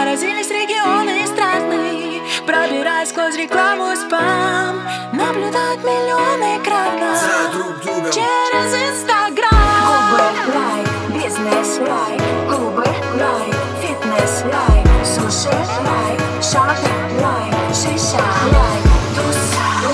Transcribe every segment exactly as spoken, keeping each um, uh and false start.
Заразились регионы и страны, пробираясь сквозь рекламу и спам. Наблюдают миллионы экранов за друг другом через Инстаграм. Губы лайк, бизнес лайк, губы лайк, фитнес лайк, суши лайк, шопинг лайк, шиша лайк, туса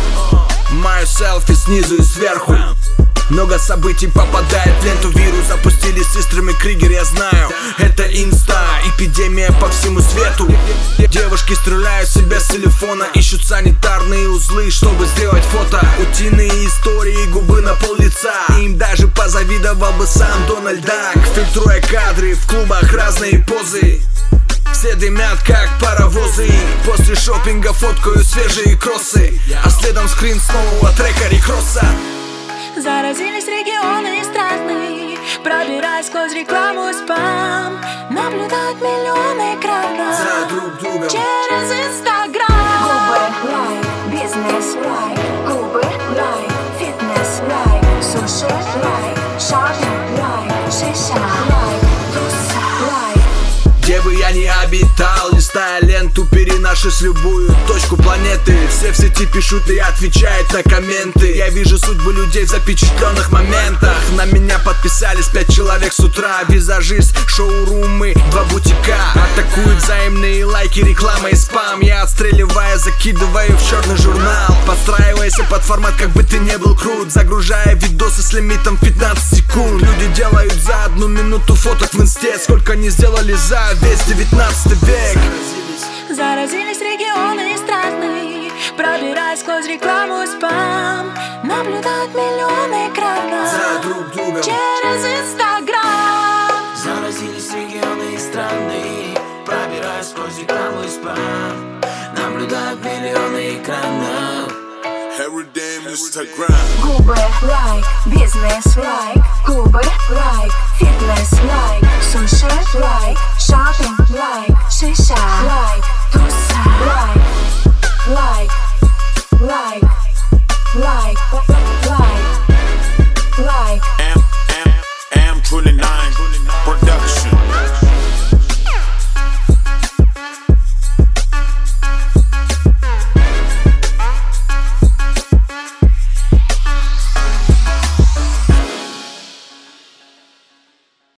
лайк. Мое селфи снизу и сверху. Много событий попадает в ленту. Вирус запустили сестрами Кригер, я знаю. Это инста, эпидемия по всему свету. Девушки стреляют себя с телефона, ищут санитарные узлы, чтобы сделать фото. Утиные истории, губы на пол лица. Им даже позавидовал бы сам Дональд Дак. Фильтруя кадры, в клубах разные позы. Все дымят, как паровозы. После шопинга фоткаю свежие кроссы, а следом скрин с нового трека Рекросса. Заразились регионы и страны, пробираясь сквозь рекламу и спам. Наблюдают миллионы экранов за друг другом через Инстаграм. Губы лайк, бизнес лайк, губы лайк, фитнес лайк, суши лайк, шопинг лайк, шиша лайк, туса лайк. Где бы я ни обитал, листая ленту, переношусь любую точку планеты. Все в сети пишут и отвечают на комменты. Я вижу судьбы людей в запечатленных моментах. На меня подписались пять человек с утра. Визажист, шоурумы, два бутика. Атакуют взаимные лайки, реклама и спам. Я отстреливая, закидываю в черный журнал. Подстраивайся под формат, как бы ты не был крут. Загружая видосы с лимитом пятнадцать секунд. Люди делают за одну минуту фоток в инсте. Сколько не сделали за весь девятнадцатый век. Заразились регионы и страны, пробираясь сквозь рекламу и спам. Наблюдают миллионы экранов за друг другом через Инстаграм. Заразились регионы и страны, пробираясь сквозь рекламу и спам. Наблюдают миллионы экранов. Губы лайк, бизнес лайк, губы лайк, фитнес лайк, суши лайк, шопинг